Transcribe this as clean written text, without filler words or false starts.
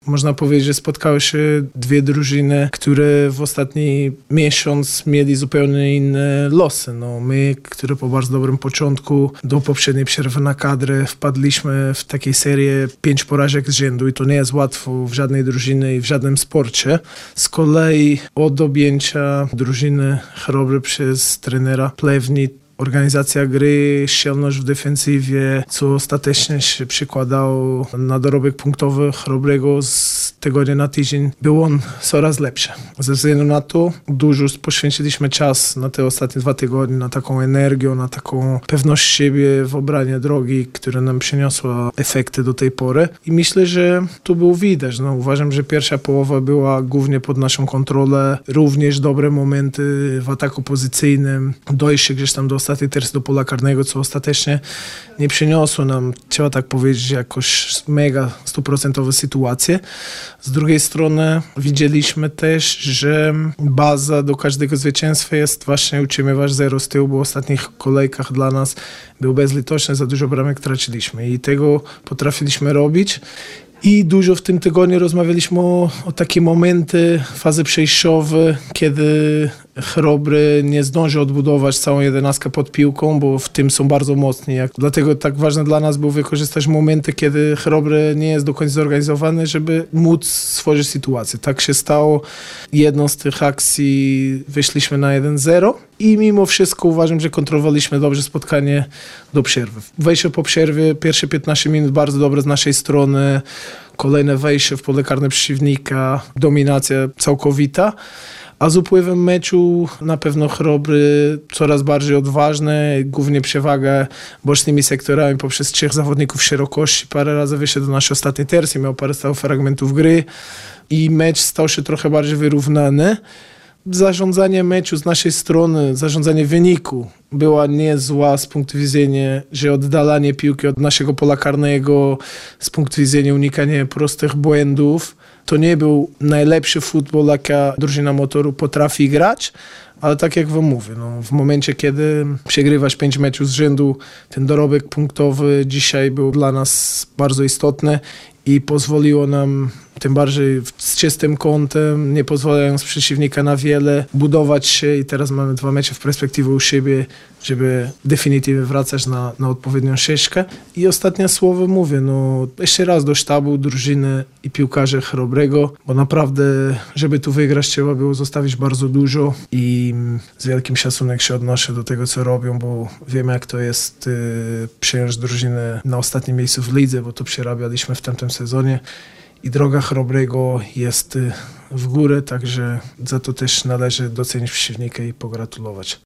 Można powiedzieć, że spotkały się dwie drużyny, które w ostatni miesiąc mieli zupełnie inne losy. My, które po bardzo dobrym początku do poprzedniej przerwy na kadrę wpadliśmy w takiej serię 5 porażek z rzędu i to nie jest łatwo w żadnej drużynie i w żadnym sporcie. Z kolei od objęcia drużyny Chrobry przez trenera Plewni organizacja gry, szczelność w defensywie, co ostatecznie się przykładało na dorobek punktowy Chrobrego z tygodnia na tydzień, był on coraz lepszy. Ze względu na to dużo poświęciliśmy czas na te ostatnie 2 tygodnie, na taką energię, na taką pewność siebie w obranie drogi, która nam przyniosła efekty do tej pory. I myślę, że tu było widać. Uważam, że pierwsza połowa była głównie pod naszą kontrolę. Również dobre momenty w ataku pozycyjnym, dojście gdzieś tam do ostatniej tercji do pola karnego, co ostatecznie nie przyniosło nam, trzeba tak powiedzieć, jakoś mega 100% sytuację. Z drugiej strony widzieliśmy też, że baza do każdego zwycięstwa jest właśnie utrzymywać 0 z tyłu, bo w ostatnich kolejkach dla nas był bezlitośny, za dużo bramek traciliśmy i tego potrafiliśmy robić. I dużo w tym tygodniu rozmawialiśmy o takie momenty, fazy przejściowe, kiedy Chrobry nie zdąży odbudować całą 11 pod piłką, bo w tym są bardzo mocni. Dlatego tak ważne dla nas było wykorzystać momenty, kiedy Chrobry nie jest do końca zorganizowany, żeby móc stworzyć sytuację. Tak się stało. Jedną z tych akcji wyszliśmy na 1-0 i mimo wszystko uważam, że kontrolowaliśmy dobrze spotkanie do przerwy. Wejście po przerwie, pierwsze 15 minut bardzo dobre z naszej strony, kolejne wejście w pole karne przeciwnika, dominacja całkowita. A z upływem meczu na pewno Chrobry coraz bardziej odważne, głównie przewagę bocznymi sektorami poprzez 3 zawodników szerokości. Parę razy wyszedł do naszej ostatniej tercji, miał parę stałych fragmentów gry i mecz stał się trochę bardziej wyrównany. Zarządzanie meczu z naszej strony, zarządzanie wyniku była niezła z punktu widzenia, że oddalanie piłki od naszego pola karnego, z punktu widzenia unikania prostych błędów. To nie był najlepszy futbol, jaka drużyna Motoru potrafi grać, ale tak jak wam mówię, w momencie, kiedy przegrywasz 5 meczów z rzędu, ten dorobek punktowy dzisiaj był dla nas bardzo istotny i pozwoliło nam, tym bardziej z czystym kątem, nie pozwalając przeciwnika na wiele, budować się i teraz mamy 2 mecze w perspektywie u siebie, żeby definitywnie wracać na odpowiednią ścieżkę. I ostatnie słowo mówię, jeszcze raz do sztabu, drużyny i piłkarzy Chrobrego, bo naprawdę, żeby tu wygrać, trzeba było zostawić bardzo dużo i z wielkim szacunek się odnoszę do tego, co robią, bo wiemy, jak to jest przyjąć drużynę na ostatnim miejscu w lidze, bo to przerabialiśmy w tamtym sezonie. I droga Chrobrego jest w górę, także za to też należy docenić przeciwnika i pogratulować.